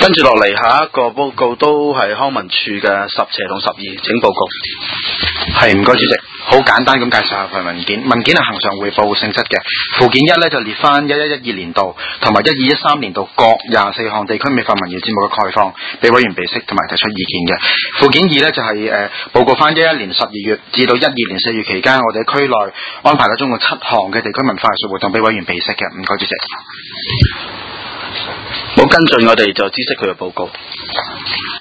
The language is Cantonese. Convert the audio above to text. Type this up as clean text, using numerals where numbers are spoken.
跟住落嚟下一個報告都係康文署嘅10/12，請報告。 係，唔該主席。好簡單咁介紹下份文件。文件係恆常匯報性質嘅。附件1呢就列翻1112年度同埋1213年度各24項地區美化民謠節目嘅概況，俾委員備悉同埋提出意見嘅。附件2呢就係報告翻11年12月至到12年4月期間，我哋區內安排咗總共7項嘅地區文化藝術活動俾委員備悉嘅。唔該主席。 冇跟進，我哋就知悉佢嘅報告。